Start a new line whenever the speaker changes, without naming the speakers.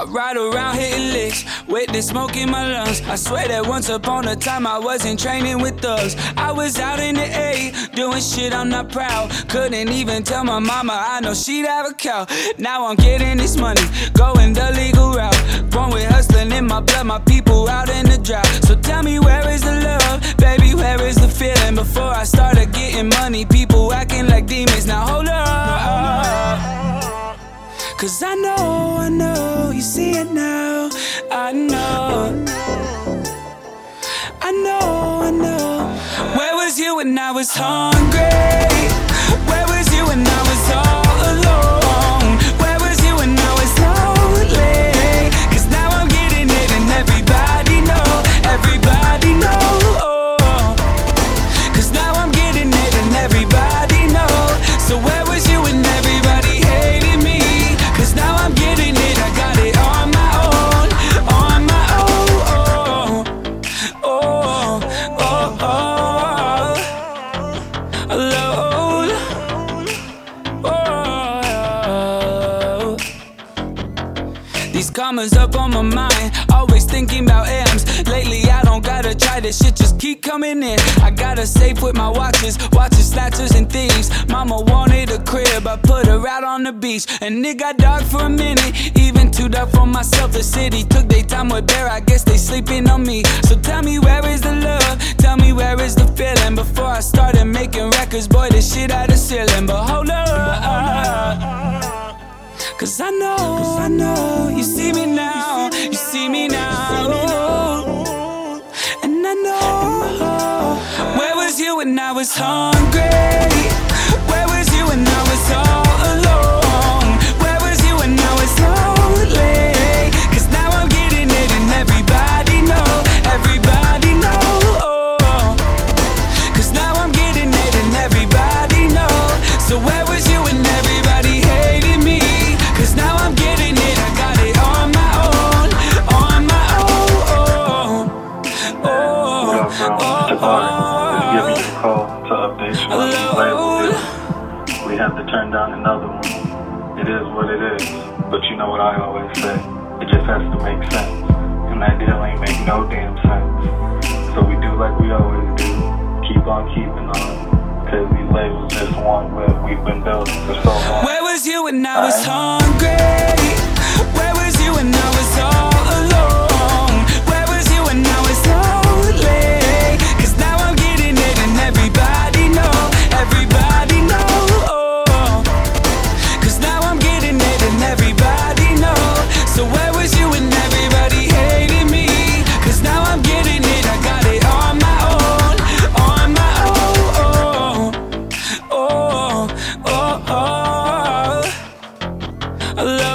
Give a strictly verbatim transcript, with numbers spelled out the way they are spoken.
ride around hitting licks with the smoke in my lungs. I swear that once upon a time I wasn't training with thugs. I was out in the A, doing shit I'm not proud. Couldn't even tell my mama I know she'd have a cow. Now I'm getting this money, going the legal route. Born with hustling in my blood, my people out in the drought. So tell me, where is the love? Baby, where is the feeling? Before I started getting money, people acting like demons. Now hold up, cause I know, I know, you see it now. I know, I know, I know. Where was you when I was hungry? Where was you when I was all alone? Where was you when I was lonely? Cause now I'm getting it and everybody know, everybody know. Cause now I'm getting it and everybody know. So where was you when everybody hated me? Cause now I'm getting it, I got it on my own, on my own. Oh, oh, oh, alone. Oh, these commas up on my mind, always thinking about M's. Lately I don't gotta try, this shit just keep coming in. I got a safe with my watches, watches, snatchers and thieves. Mama wanted a crib, I put her out on the beach. And it got dark for a minute, even too dark for myself. The city took their time with Bear, I guess they sleeping on me. So tell me, where is the love? Tell me, where is the feeling? Before I started making records, boy, this shit had a ceiling. But hold up, cause I know, I know, you see me now, you see me now. And I know, where was you when I was hungry? Where was you when I was all alone? Where was you when I was lonely? Cause now I'm getting it and everybody know, everybody know. Cause now I'm getting it and everybody know. So where was you when everybody hated me? Cause now I'm getting it, I got it on my own, on my own. Oh,
what up, bro? Tavares, just giving you a call to update you on the label deal. We have to turn down another one. It is what it is, but you know what I always say, it just has to make sense, and that deal ain't make no damn sense. So we do like we always do, keep on keeping on, cause these labels just want what we've been building for so long.
Where was you when I was hungry? Where was you when I was all alone? Where was you when I was lonely? Cause now I'm getting it and everybody know, everybody know. Cause now I'm getting it and everybody know. So where was you when everybody hated me? Cause now I'm getting it, I got it on my own, on my own. Oh, oh, oh, oh.